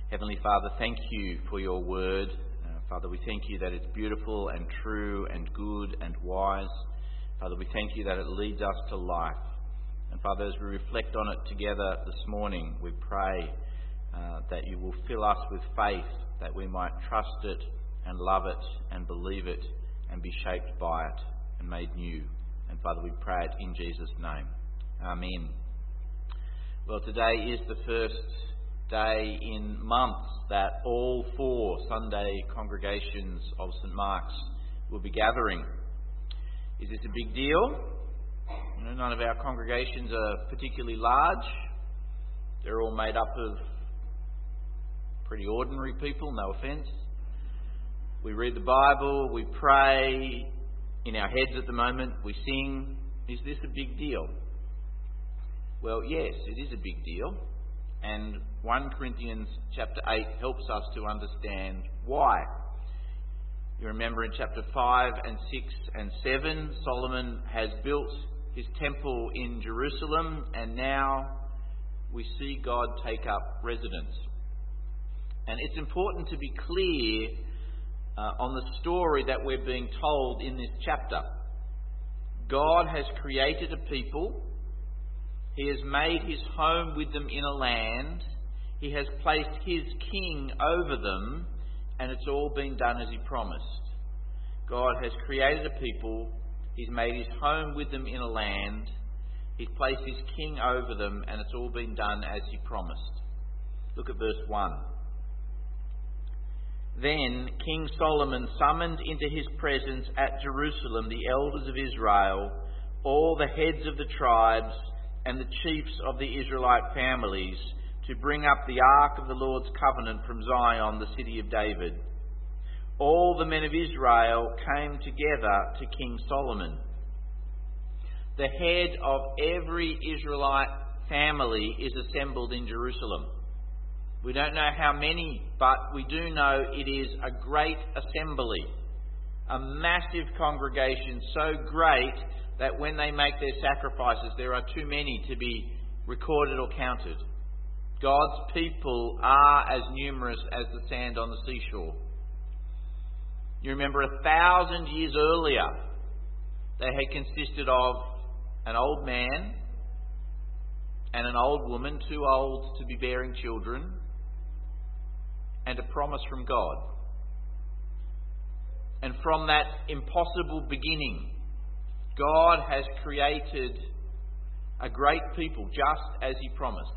Heavenly Father, thank you for your word. Father, we thank you that it's beautiful and true and good and wise. Father, we thank you that it leads us to life. And Father, as we reflect on it together this morning, we pray that you will fill us with faith, that we might trust it and love it and believe it and be shaped by it and made new. And Father, we pray it in Jesus' name. Amen. Well, today is the first day in months that all 4 Sunday congregations of St Mark's will be gathering. Is this a big deal? None of our congregations are particularly large. They're all made up of pretty ordinary people, no offence. We read the Bible, we pray in our heads at the moment, we sing. Is this a big deal? Well, yes, it is a big deal. And 1 Corinthians chapter 8 helps us to understand why. You remember in chapter 5 and 6 and 7, Solomon has built his temple in Jerusalem, and now we see God take up residence. And it's important to be clear on the story that we're being told in this chapter. God has created a people. He has made his home with them in a land. He has placed his king over them, and it's all been done as he promised. God has created a people. He's made his home with them in a land. He's placed his king over them, and it's all been done as he promised. Look at verse 1. Then King Solomon summoned into his presence at Jerusalem the elders of Israel, all the heads of the tribes, and the chiefs of the Israelite families, to bring up the ark of the Lord's covenant from Zion, the city of David. All the men of Israel came together to King Solomon. The head of every Israelite family is assembled in Jerusalem. We don't know how many, but we do know it is a great assembly, a massive congregation, so great that when they make their sacrifices, there are too many to be recorded or counted. God's people are as numerous as the sand on the seashore. You remember 1,000 years earlier, they had consisted of an old man and an old woman, too old to be bearing children, and a promise from God. And from that impossible beginning, God has created a great people just as he promised.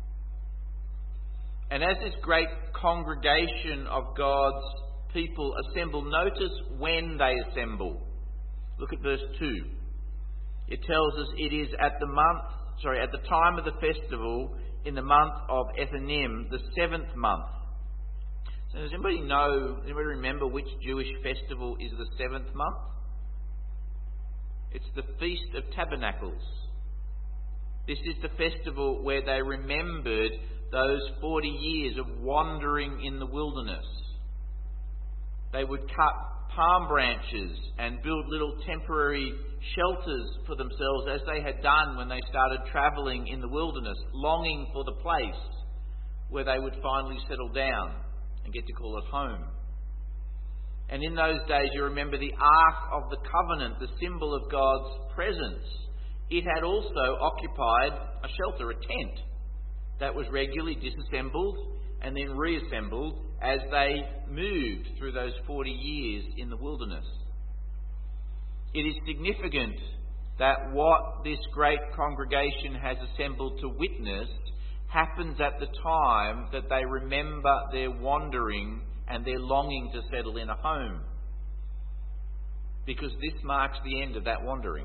And as this great congregation of God's people assemble, notice when they assemble. Look at verse 2. It tells us it is at the time of the festival in the month of Ethanim, the 7th month. So does anybody remember which Jewish festival is the 7th month? It's the Feast of Tabernacles. This is the festival where they remembered those 40 years of wandering in the wilderness. They would cut palm branches and build little temporary shelters for themselves, as they had done when they started travelling in the wilderness, longing for the place where they would finally settle down and get to call it home. And in those days, you remember the Ark of the Covenant, the symbol of God's presence. It had also occupied a shelter, a tent, that was regularly disassembled and then reassembled as they moved through those 40 years in the wilderness. It is significant that what this great congregation has assembled to witness happens at the time that they remember their wandering and their longing to settle in a home. Because this marks the end of that wandering.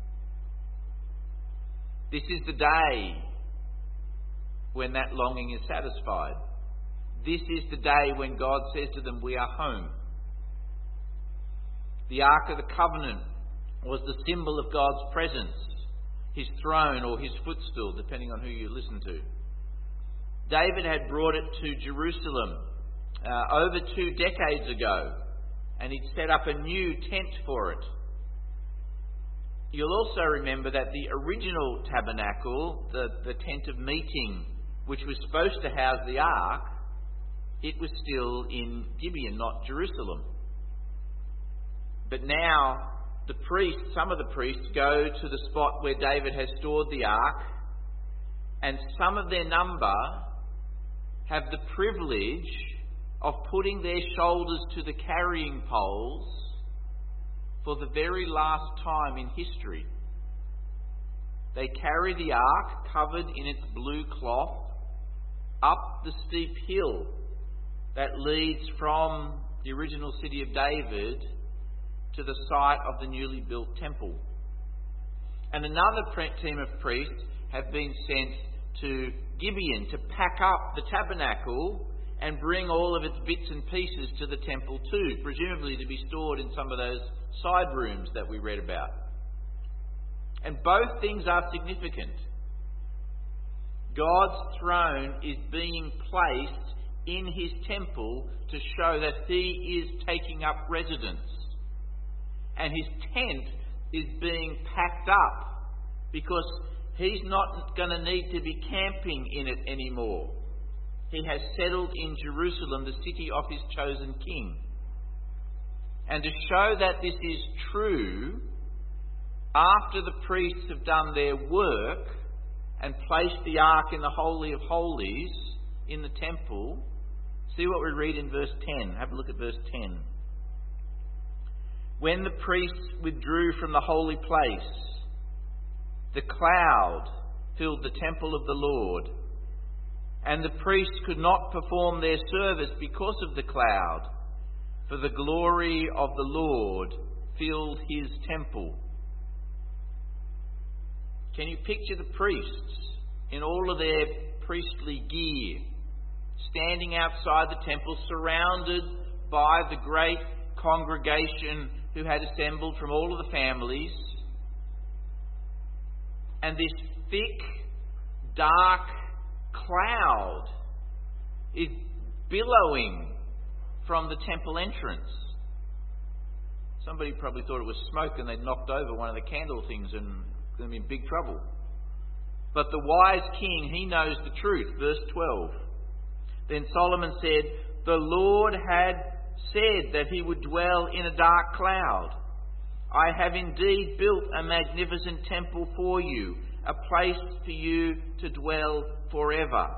This is the day when that longing is satisfied. This is the day when God says to them, we are home. The Ark of the Covenant was the symbol of God's presence, his throne or his footstool, depending on who you listen to. David had brought it to Jerusalem over 2 decades ago, and he'd set up a new tent for it. You'll also remember that the original tabernacle, the tent of meeting, which was supposed to house the ark, it was still in Gibeon, not Jerusalem. But now some of the priests go to the spot where David has stored the ark, and some of their number have the privilege of putting their shoulders to the carrying poles for the very last time in history. They carry the ark covered in its blue cloth up the steep hill that leads from the original city of David to the site of the newly built temple. And another team of priests have been sent to Gibeon to pack up the tabernacle and bring all of its bits and pieces to the temple too, presumably to be stored in some of those side rooms that we read about. And both things are significant. God's throne is being placed in his temple to show that he is taking up residence. And his tent is being packed up because he's not going to need to be camping in it anymore. He has settled in Jerusalem, the city of his chosen king. And to show that this is true, after the priests have done their work and placed the ark in the Holy of Holies in the temple, see what we read in verse 10. Have a look at verse 10. When the priests withdrew from the holy place, the cloud filled the temple of the Lord, and the priests could not perform their service because of the cloud, for the glory of the Lord filled his temple. Can you picture the priests in all of their priestly gear, standing outside the temple, surrounded by the great congregation who had assembled from all of the families, and this thick, dark cloud is billowing from the temple entrance? Somebody probably thought it was smoke and they'd knocked over one of the candle things and going to be in big trouble. But the wise king, he knows the truth. Verse 12. Then Solomon said, "The Lord had said that he would dwell in a dark cloud. I have indeed built a magnificent temple for you, a place for you to dwell forever."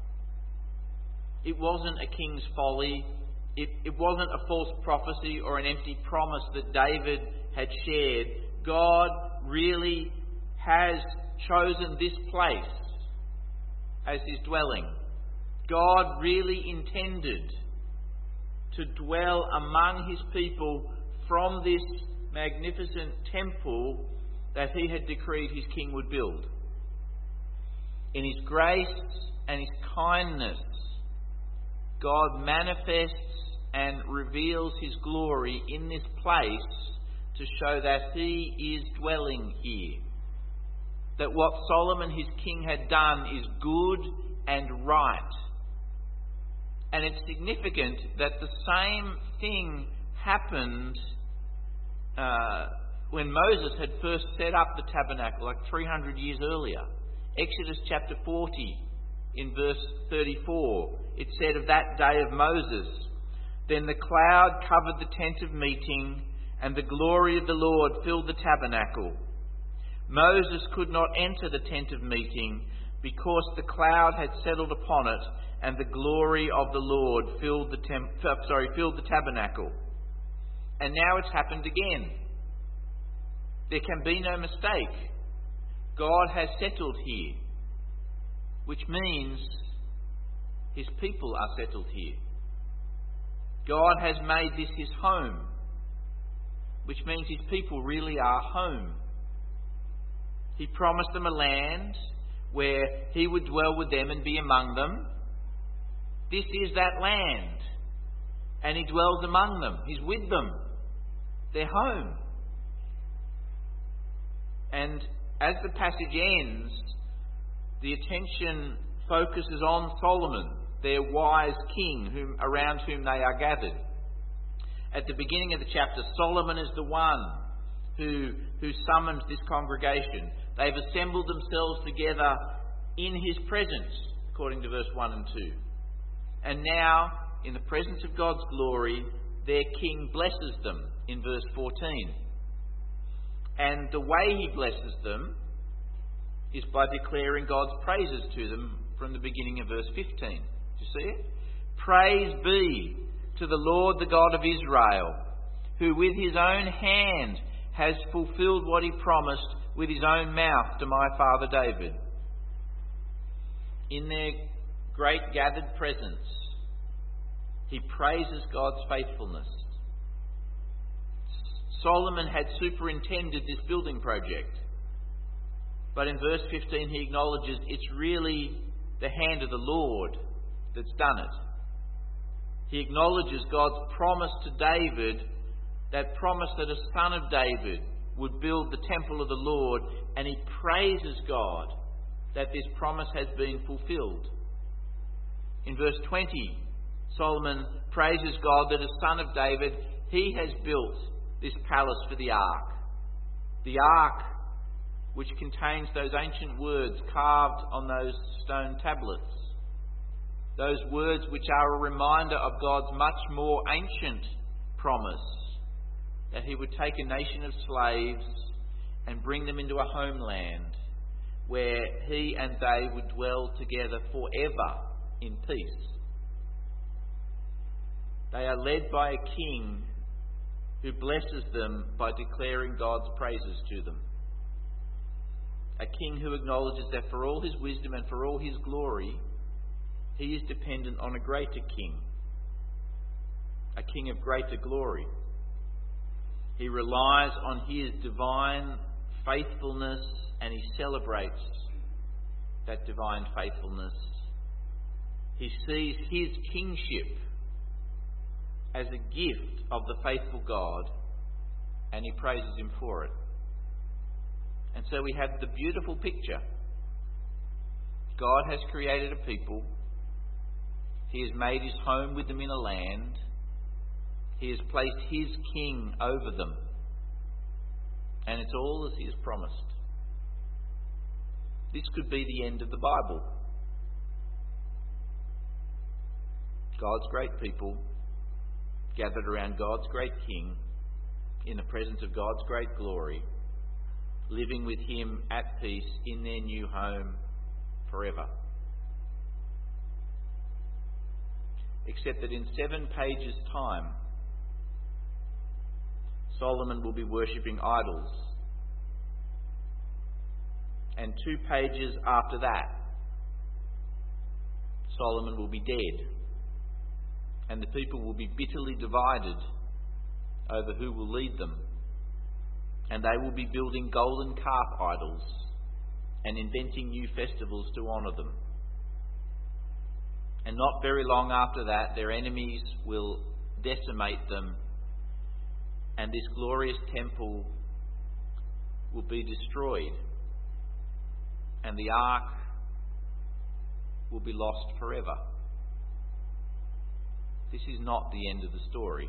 It wasn't a king's folly. It wasn't a false prophecy or an empty promise that David had shared. God really has chosen this place as his dwelling. God really intended to dwell among his people from this magnificent temple that he had decreed his king would build. In his grace and his kindness, God manifests and reveals his glory in this place to show that he is dwelling here. That what Solomon his king had done is good and right. And it's significant that the same thing happened when Moses had first set up the tabernacle, like 300 years earlier. Exodus chapter 40, in verse 34, it said of that day of Moses, "Then the cloud covered the tent of meeting, and the glory of the Lord filled the tabernacle. Moses could not enter the tent of meeting because the cloud had settled upon it, and the glory of the Lord filled the tabernacle." And now it's happened again. There can be no mistake. God has settled here, which means his people are settled here. God has made this his home, which means his people really are home. He promised them a land where he would dwell with them and be among them. This is that land, and he dwells among them. He's with them. They're home. And as the passage ends, the attention focuses on Solomon, their wise king, around whom they are gathered. At the beginning of the chapter, Solomon is the one who summons this congregation. They've assembled themselves together in his presence, according to verse 1 and 2. And now in the presence of God's glory, their king blesses them in verse 14. And the way he blesses them is by declaring God's praises to them from the beginning of verse 15. Do you see it? Praise be to the Lord, the God of Israel, who with his own hand has fulfilled what he promised with his own mouth to my father David. In their great gathered presence, he praises God's faithfulness. Solomon had superintended this building project. But in verse 15 he acknowledges it's really the hand of the Lord that's done it. He acknowledges God's promise to David, that promise that a son of David would build the temple of the Lord, and he praises God that this promise has been fulfilled. In verse 20, Solomon praises God that as son of David, he has built this palace for the ark. The ark, which contains those ancient words carved on those stone tablets. Those words which are a reminder of God's much more ancient promise that he would take a nation of slaves and bring them into a homeland where he and they would dwell together forever in peace. They are led by a king who blesses them by declaring God's praises to them. A king who acknowledges that for all his wisdom and for all his glory, he is dependent on a greater king, a king of greater glory. He relies on his divine faithfulness and he celebrates that divine faithfulness. He sees his kingship as a gift of the faithful God, and he praises him for it. And so we have the beautiful picture. God has created a people. He has made his home with them in a land. He has placed his king over them. And it's all as he has promised. This could be the end of the Bible. God's great people gathered around God's great king in the presence of God's great glory, living with him at peace in their new home forever. Except that in 7 pages' time, Solomon will be worshipping idols. And 2 pages after that, Solomon will be dead. And the people will be bitterly divided over who will lead them. And they will be building golden calf idols and inventing new festivals to honour them. And not very long after that, their enemies will decimate them, and this glorious temple will be destroyed, and the ark will be lost forever. This is not the end of the story.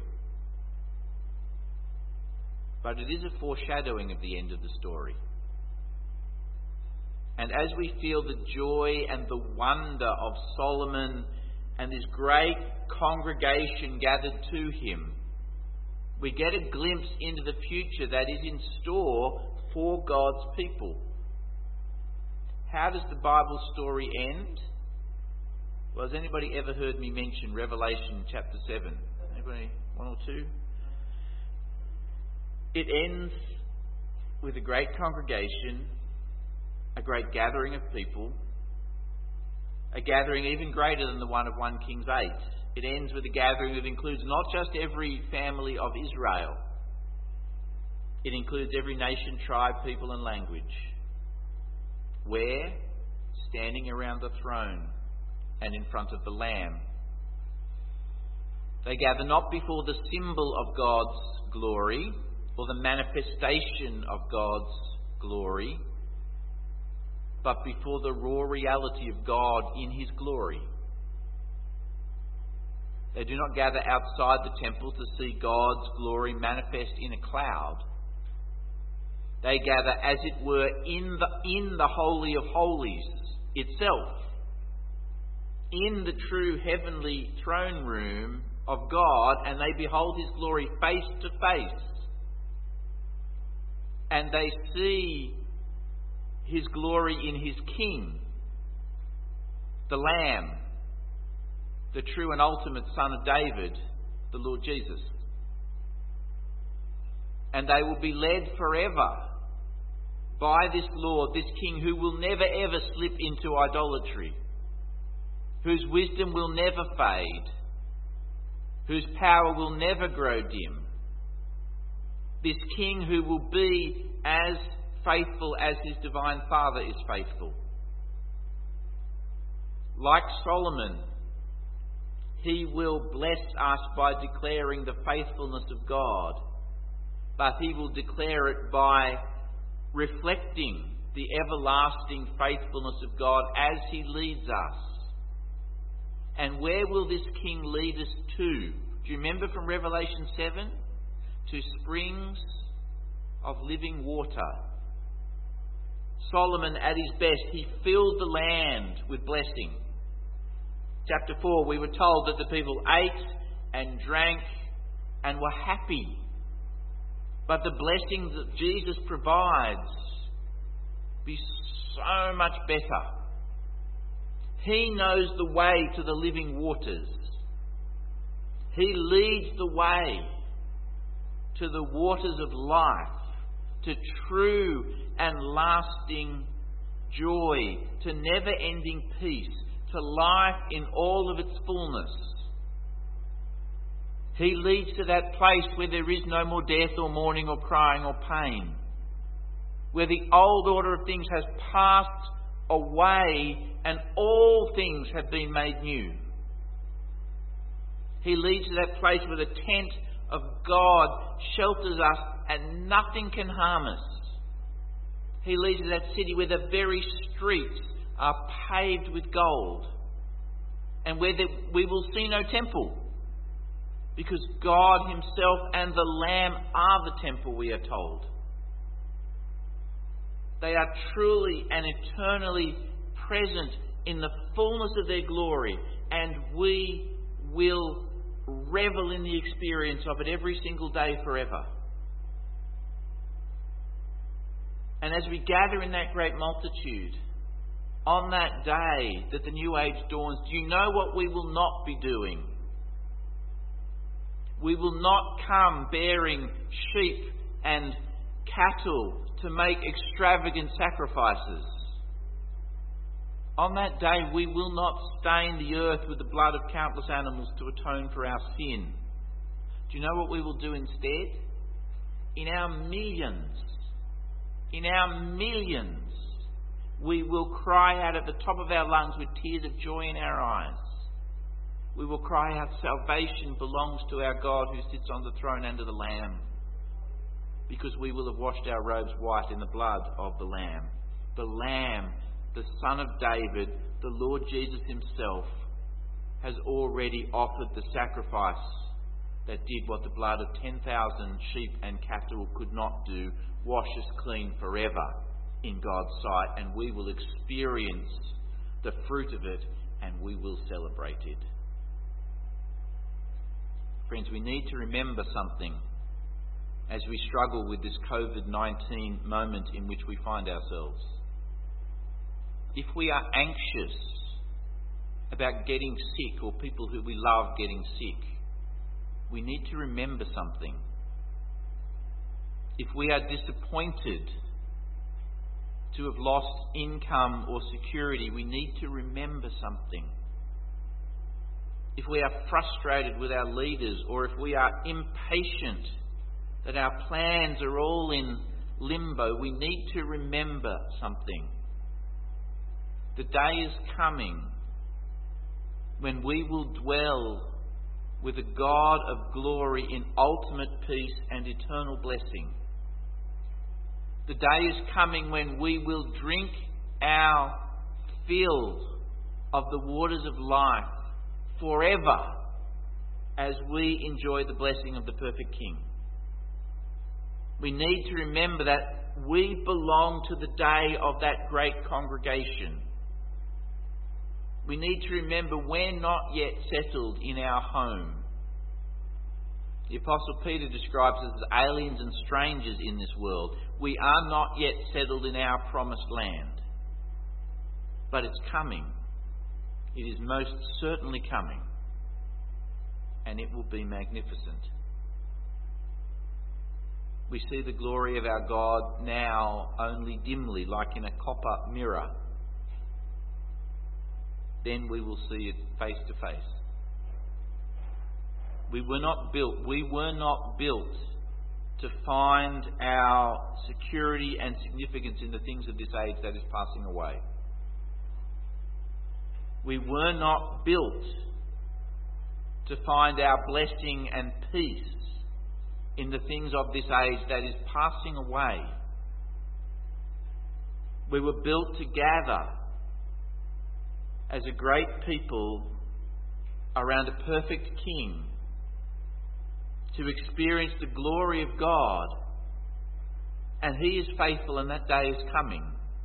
But it is a foreshadowing of the end of the story. And as we feel the joy and the wonder of Solomon and this great congregation gathered to him, we get a glimpse into the future that is in store for God's people. How does the Bible story end? Well, has anybody ever heard me mention Revelation chapter 7? Anybody? 1 or 2? It ends with a great congregation, a great gathering of people, a gathering even greater than the one of 1 Kings 8. It ends with a gathering that includes not just every family of Israel. It includes every nation, tribe, people and language. Where? Standing around the throne and in front of the Lamb. They gather not before the symbol of God's glory or the manifestation of God's glory, but before the raw reality of God in his glory. They do not gather outside the temple to see God's glory manifest in a cloud. They gather, as it were, in the Holy of Holies itself, in the true heavenly throne room of God, and they behold His glory face to face. And they see His glory in His King, the Lamb, the true and ultimate Son of David, the Lord Jesus. And they will be led forever by this Lord, this King, who will never ever slip into idolatry, whose wisdom will never fade, whose power will never grow dim. This King who will be as faithful as His divine Father is faithful. Like Solomon, He will bless us by declaring the faithfulness of God, but He will declare it by reflecting the everlasting faithfulness of God as He leads us. And where will this King lead us to? Do you remember from Revelation 7? To springs of living water. Solomon, at his best, he filled the land with blessing. Chapter 4, we were told that the people ate and drank and were happy. But the blessing that Jesus provides be so much better. He knows the way to the living waters. He leads the way to the waters of life, to true and lasting joy, to never-ending peace, to life in all of its fullness. He leads to that place where there is no more death or mourning or crying or pain, where the old order of things has passed away and all things have been made new. He leads to that place where the tent of God shelters us and nothing can harm us. He leads to that city where the very streets are paved with gold, and where we will see no temple, because God Himself and the Lamb are the temple, we are told. They are truly and eternally present in the fullness of their glory, and we will revel in the experience of it every single day forever. And as we gather in that great multitude, on that day that the new age dawns, do you know what we will not be doing? We will not come bearing sheep and cattle to make extravagant sacrifices. On that day, we will not stain the earth with the blood of countless animals to atone for our sin. Do you know what we will do instead? In our millions, we will cry out at the top of our lungs with tears of joy in our eyes. We will cry out, salvation belongs to our God who sits on the throne and to the Lamb, because we will have washed our robes white in the blood of the Lamb. The Lamb, the Son of David, the Lord Jesus Himself, has already offered the sacrifice that did what the blood of 10,000 sheep and cattle could not do, wash us clean forever in God's sight, and we will experience the fruit of it and we will celebrate it. Friends, we need to remember something as we struggle with this COVID-19 moment in which we find ourselves. If we are anxious about getting sick, or people who we love getting sick, we need to remember something. If we are disappointed to have lost income or security, we need to remember something. If we are frustrated with our leaders, or if we are impatient that our plans are all in limbo, we need to remember something. The day is coming when we will dwell with a God of glory in ultimate peace and eternal blessing. The day is coming when we will drink our fill of the waters of life forever as we enjoy the blessing of the perfect King. We need to remember that we belong to the day of that great congregation, We need to remember we're not yet settled in our home. The Apostle Peter describes us as aliens and strangers in this world. We are not yet settled in our promised land. But it's coming. It is most certainly coming. And it will be magnificent. We see the glory of our God now only dimly, like in a copper mirror. Then we will see it face to face. We were not built to find our security and significance in the things of this age that is passing away. We were not built to find our blessing and peace in the things of this age that is passing away. We were built to gather as a great people around a perfect King, to experience the glory of God. And He is faithful, and that day is coming.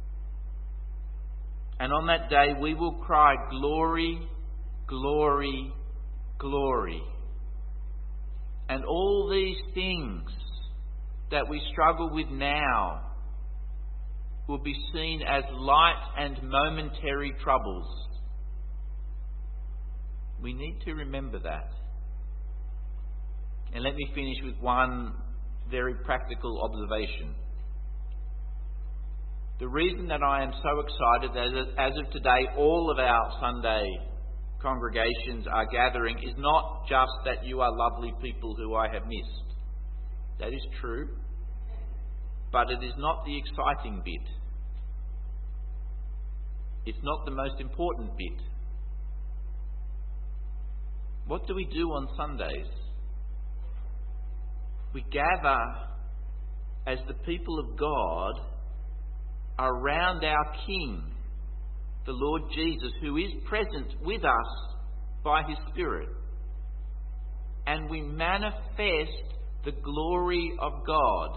And on that day we will cry, glory, glory, glory. And all these things that we struggle with now will be seen as light and momentary troubles. We need to remember that. And let me finish with one very practical observation. The reason that I am so excited that as of today all of our Sunday congregations are gathering is not just that you are lovely people who I have missed. That is true. But it is not the exciting bit. It's not the most important bit. What do we do on Sundays? We gather as the people of God around our King, the Lord Jesus, who is present with us by His Spirit. And we manifest the glory of God.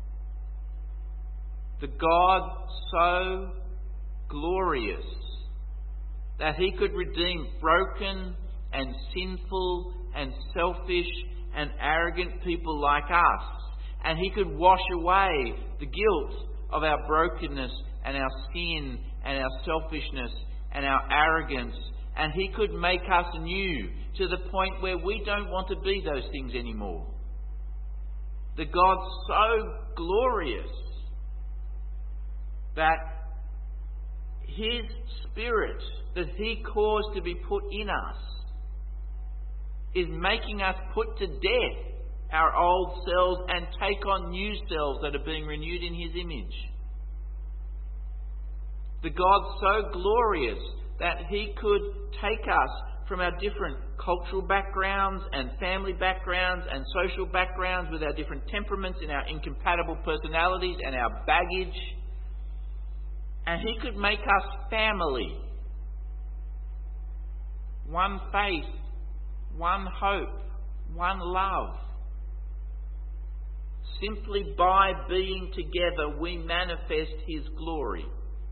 The God so glorious that He could redeem broken and sinful and selfish and arrogant people like us. And He could wash away the guilt of our brokenness and our sin and our selfishness and our arrogance. And He could make us new to the point where we don't want to be those things anymore. The God so glorious that His Spirit that He caused to be put in us is making us put to death our old selves and take on new selves that are being renewed in His image. The God so glorious that He could take us from our different cultural backgrounds and family backgrounds and social backgrounds with our different temperaments and our incompatible personalities and our baggage, and He could make us family. One faith, one hope, one love. Simply by being together, we manifest His glory.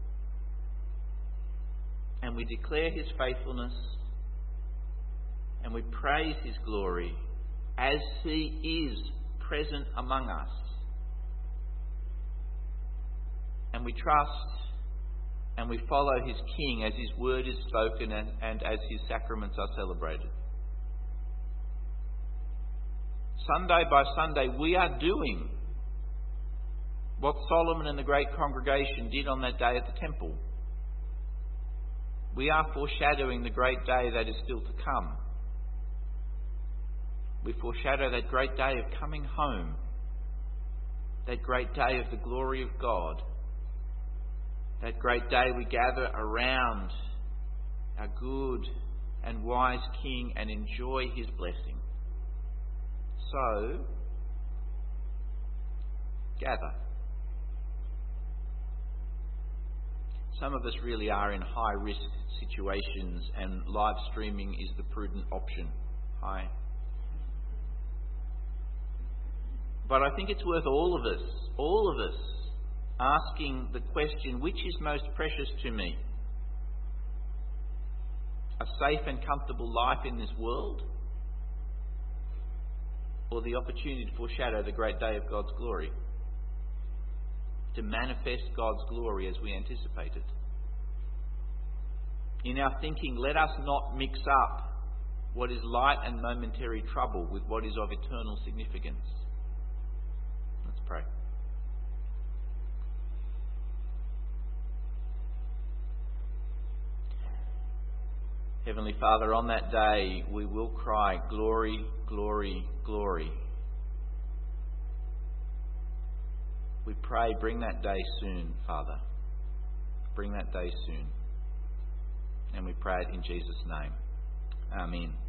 And we declare His faithfulness. And we praise His glory as He is present among us. And we trust and we follow His King as His word is spoken and as His sacraments are celebrated. Sunday by Sunday, we are doing what Solomon and the great congregation did on that day at the temple. We are foreshadowing the great day that is still to come. We foreshadow that great day of coming home, that great day of the glory of God, that great day we gather around our good and wise King and enjoy His blessing. So, gather. Some of us really are in high-risk situations, and live streaming is the prudent option. But I think it's worth all of us, asking the question, which is most precious to me? a safe and comfortable life in this world, or the opportunity to foreshadow the great day of God's glory, to manifest God's glory as we anticipate it. In our thinking, let us not mix up what is light and momentary trouble with what is of eternal significance. Let's pray. Heavenly Father, on that day we will cry, glory, glory, glory. We pray, bring that day soon, Father. Bring that day soon. And we pray it in Jesus' name. Amen.